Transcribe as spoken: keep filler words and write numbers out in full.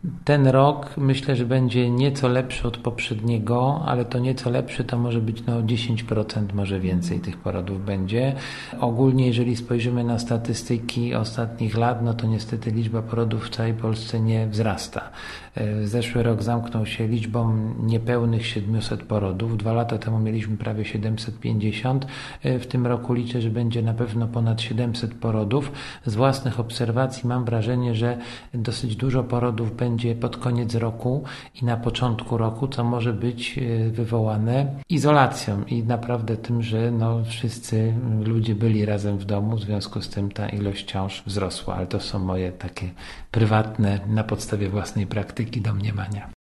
Ten rok myślę, że będzie nieco lepszy od poprzedniego, ale to nieco lepszy to może być no dziesięć procent, może więcej tych porodów będzie. Ogólnie jeżeli spojrzymy na statystyki ostatnich lat, no to niestety liczba porodów w całej Polsce nie wzrasta. Zeszły rok zamknął się liczbą niepełnych siedmiuset porodów. Dwa lata temu mieliśmy prawie siedemset pięćdziesiąt. W tym roku liczę, że będzie na pewno ponad siedemset porodów. Z własnych obserwacji mam wrażenie, że dosyć dużo porodów będzie pod koniec roku i na początku roku, co może być wywołane izolacją i naprawdę tym, że no, wszyscy ludzie byli razem w domu, w związku z tym ta ilość ciąż wzrosła, ale to są moje takie prywatne, na podstawie własnej praktyki domniemania.